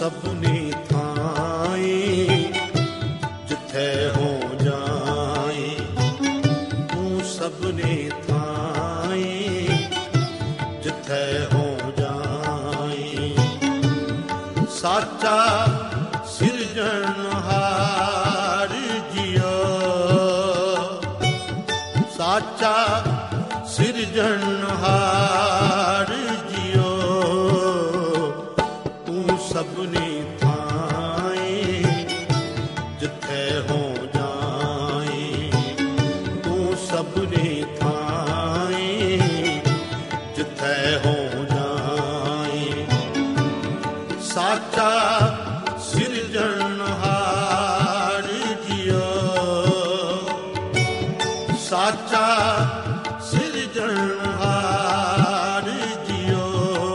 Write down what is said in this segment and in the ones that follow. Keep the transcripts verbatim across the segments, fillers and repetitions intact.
ਸਭਨੀ ਥਾਈ ਜਿੱਥੇ ਹੋ ਜਾਈ, ਤੂੰ ਸਭਨੀ ਥਾਈ ਜਿੱਥੇ ਹੋ ਜਾਈ। ਸਾਚਾ ਸਿਰਜਣਹਾਰ ਜੀਓ, ਸਾਚਾ ਸਿਰਜਣਹਾਰ ਜੀਓ, ਤੂੰ ਸਭਨੀ ਥਾਈ ਜਿੱਥੇ ਹੋ ਜਾਈ, ਤੂੰ ਸਭਨੀ ਥਾਈ ਜਿੱਥੇ ਹੋ ਜਾਈ। ਸਾਚਾ ਸਿਰਜਣਹਾਰ ਜੀਓ, ਸਾਚਾ ਸਿਰਜਣਹਾਰ ਜੀਓ,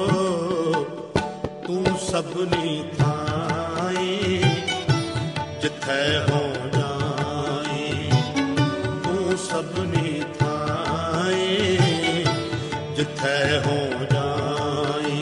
ਤੂੰ ਸਭਨੀ ਥਾਈ ਜਿੱਥੇ ਹੋ ਜਾਈ, ਤੂੰ ਸਭਨੀ ਥਾਈ ਜਿੱਥੇ ਹੋ ਜਾਈ।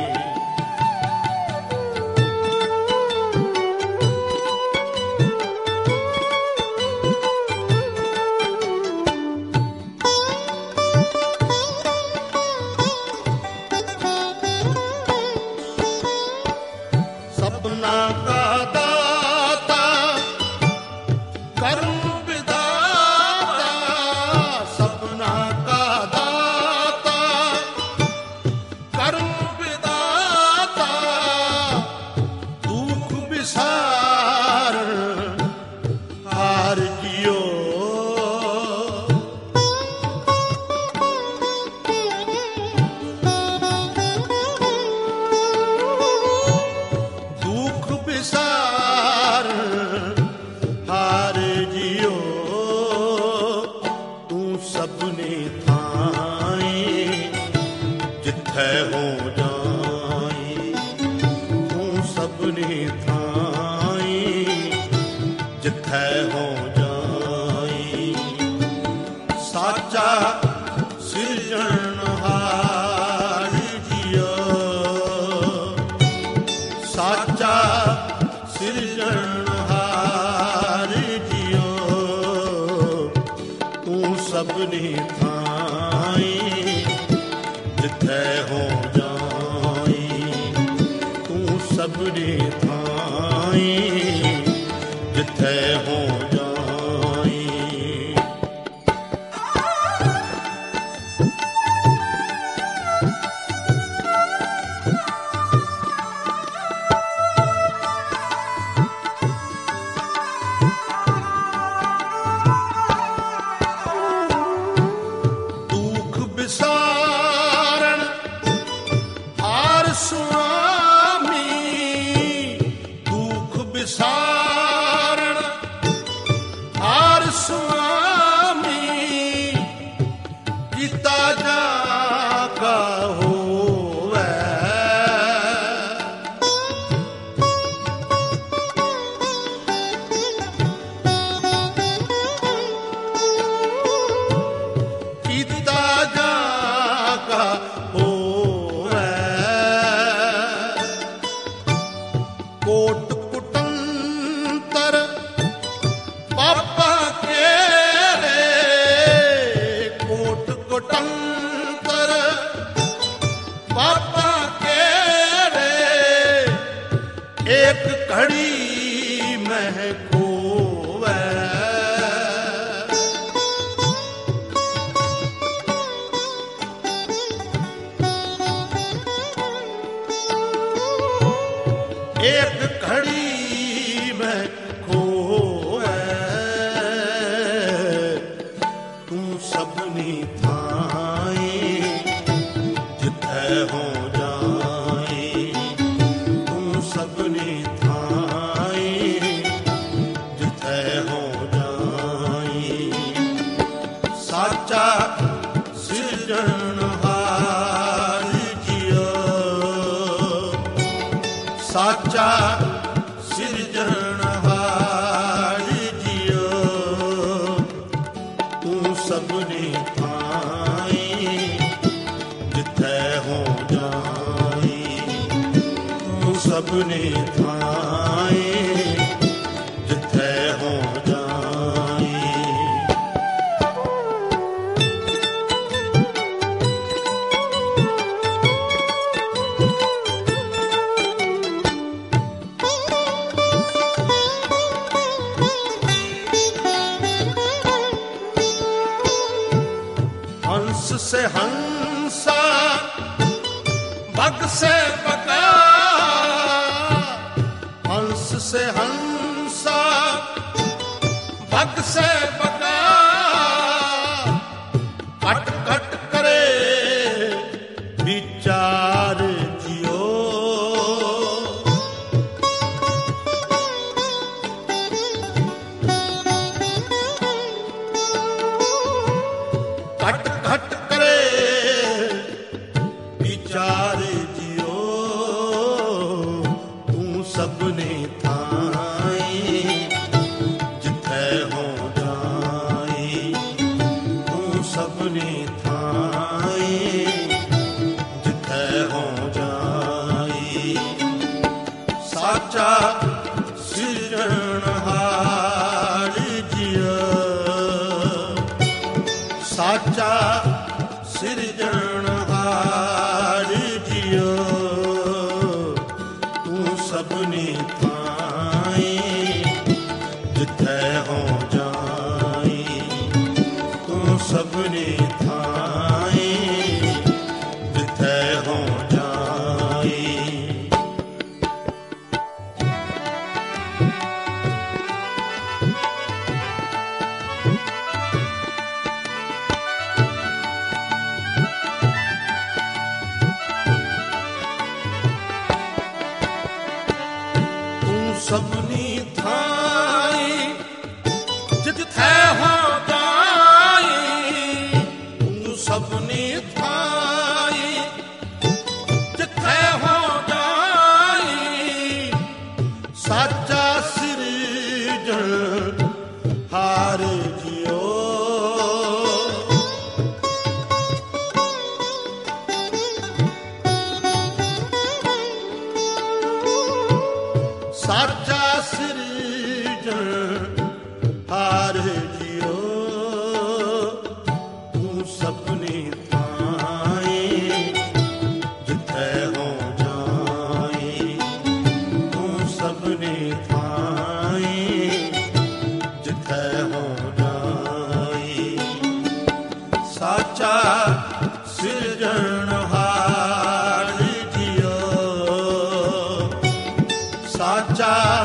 ਸਪਨਾ ਕਾ ਦਾਤਾ ਕਰਮ ਵਿਦਾਤਾ, ਸਪਨਾ ਕਾ ਦਾਤਾ ਕਰਮ ਵਿਦਾਤਾ, ਦੁੱਖ ਵਿਸਾਰਨ ਹਾਰ ਜੀਓ, ਦੁੱਖ ਵਿਸਾਰਨ ਹਾਰ ਜੀਓ, ਤੂੰ ਸਭਨੀ ਥਾਈ ਜਿੱਥੇ ਹੋ ਜਾਈ, ਤੂੰ ਸਭਨੀ ਥਾਈ ਜਿੱਥੇ ਹੋ ਜਾਈ। ਸਾਚਾ ਸਿਰਜਣਹਾਰ ਜੀਓ, ਸਾਚਾ ਸਿਰਜਣਹਾਰ ਜੀਓ, ਤੂੰ ਸਭਨੀ ਥਾਈ ਜਿੱਥੇ ਹੋ ਜਾਈ, ਤੂੰ ਸਭਨੀ ਥਾਈ ਜਿੱਥੇ ਹੋ ਜਾਈ। ਦੁੱਖ ਵਿਸਾਰਨ ਹਾਰ ਸੁਆਮੀ, ਦੁੱਖ ਵਿਸਾਰਨ ਹਾਰ ਸੁਆਮੀ, ਕੀਤਾ ਜਾ ਕਾ ਹੋਵੈ, ਕੀਤਾ ਜਾ ਕਾ ਹੋਵੈ। ਕੋਟ ਕੁਟੰਤਰ ਪਾਪਾ ਕੇਰੇ, ਕੋਟ ਕੁਟੰਤਰ ਪਾਪਾ ਕੇਰੇ, ਏਕ ਘੜੀ ਮਹਿ ਖੋਵੈ। ਏਕ ਘੜੀ ਮੈਂ ਖੋਵੈ, ਤੂੰ ਸਭਨੀ ਥਾਈ ਜਿੱਥੇ ਹੋ ਜਾਈ, ਤੂੰ ਸਭਨੀ ਥਾਈ ਜਿੱਥੇ ਹੋ ਜਾਈ। ਸਾਚਾ ਸਿਰਜਣਹਾਰ ਜੀਓ, ਸਾਚਾ ਸਿਰਜਣਹਾਰ ਜੀਓ, ਤੂੰ ਸਭਨੀ ਥਾਈ ਜਿੱਥੇ ਹੋ ਜਾਈ, ਤੂੰ सबने थाए जिथे हो जाए। हंस से हंसा, बग से बगा, हंस से हंसा, बग से बगा, कट कट करे विचार जियो। कट कट करे विचार जियो, तू सबने थाए जिथे हो जाए। तू सबने थाए जिथे हो जाए। साचा सिरजनहार जियो, साचा सिरजनहार जियो, तू सबने थाए जिथे हो जाए। तू सबने थाए जिथे हो जाए। सबनी थाए जिथे हो जाए। तू सबनी थाए जिथे हो जाए। साचा सिरजन हार जियो, साचा सिरजन हार जियो, तू सबने थाए जिथे हो जाए। तू सबने थाए जिथे हो जाए। साचा सिरजन हार जियो, साचा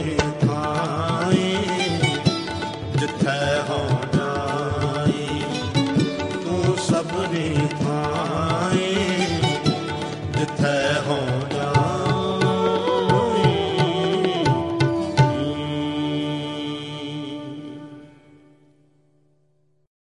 ਸਭਨੇ ਥਾਏ ਜਿੱਥੈ ਹੋ